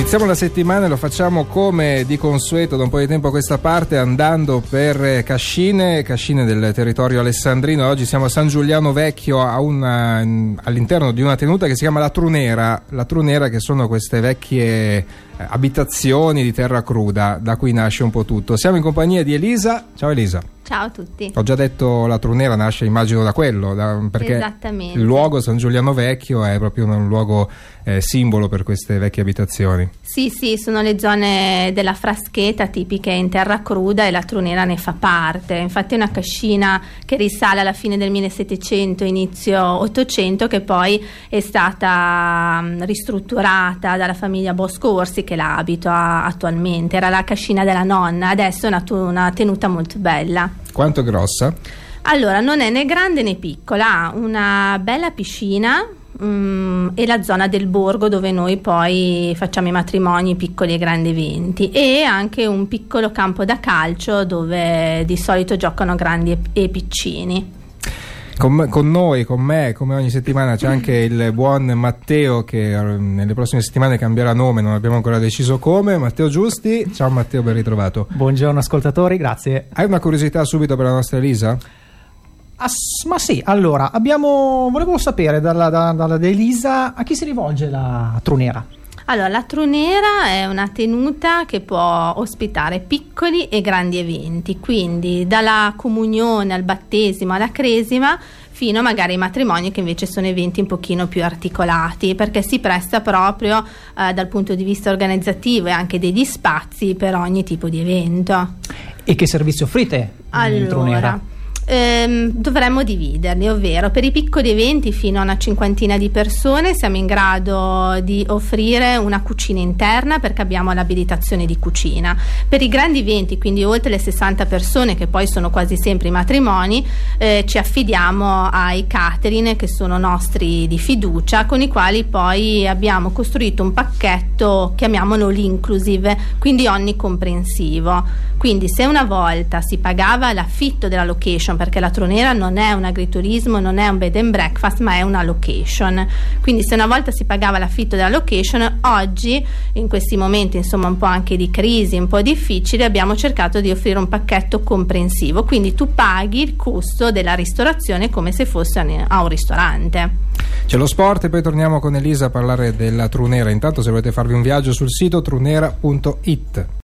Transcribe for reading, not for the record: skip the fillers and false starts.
Iniziamo la settimana e lo facciamo come di consueto da un po' di tempo a questa parte, andando per Cascine del territorio alessandrino. Oggi siamo a San Giuliano Vecchio, all'interno di una tenuta che si chiama La Trunera, che sono queste vecchie abitazioni di terra cruda, da cui nasce un po' tutto. Siamo in compagnia di Elisa. Ciao Elisa. Ciao a tutti. Ho già detto, La Trunera nasce, immagino, da quello, perché esattamente, il luogo San Giuliano Vecchio è proprio un luogo simbolo per queste vecchie abitazioni. Sì, sono le zone della frascheta tipiche in terra cruda e La Trunera ne fa parte. Infatti è una cascina che risale alla fine del 1700, inizio 800, che poi è stata ristrutturata dalla famiglia Bosco Orsi, che la abita attualmente. Era la cascina della nonna, adesso è una tenuta molto bella. Quanto è grossa? Allora, non è né grande né piccola, ha una bella piscina e la zona del borgo dove noi poi facciamo i matrimoni, piccoli e grandi eventi, e anche un piccolo campo da calcio dove di solito giocano grandi e piccini. Con me, come ogni settimana, c'è anche il buon Matteo, che nelle prossime settimane cambierà nome, non abbiamo ancora deciso come. Matteo Giusti. Ciao Matteo, ben ritrovato. Buongiorno ascoltatori, grazie. Hai una curiosità subito per la nostra Elisa? Ma sì, allora, volevo sapere dalla Elisa a chi si rivolge La Trunera. Allora, La Trunera è una tenuta che può ospitare piccoli e grandi eventi, quindi dalla comunione al battesimo alla cresima fino magari ai matrimoni, che invece sono eventi un pochino più articolati, perché si presta proprio dal punto di vista organizzativo e anche degli spazi per ogni tipo di evento. E che servizi offrite in Trunera? Dovremmo dividerli, ovvero per i piccoli eventi fino a una cinquantina di persone siamo in grado di offrire una cucina interna, perché abbiamo l'abilitazione di cucina. Per i grandi eventi, quindi oltre le 60 persone, che poi sono quasi sempre i matrimoni, ci affidiamo ai catering, che sono nostri di fiducia, con i quali poi abbiamo costruito un pacchetto, chiamiamolo l'inclusive, quindi onnicomprensivo. Quindi se una volta si pagava l'affitto della location, perché La Trunera non è un agriturismo, non è un bed and breakfast, ma è una location, quindi se una volta si pagava l'affitto della location, oggi in questi momenti insomma un po' anche di crisi, un po' difficili, abbiamo cercato di offrire un pacchetto comprensivo, quindi tu paghi il costo della ristorazione come se fosse a un ristorante. C'è lo sport e poi torniamo con Elisa a parlare della Trunera. Intanto, se volete farvi un viaggio sul sito trunera.it.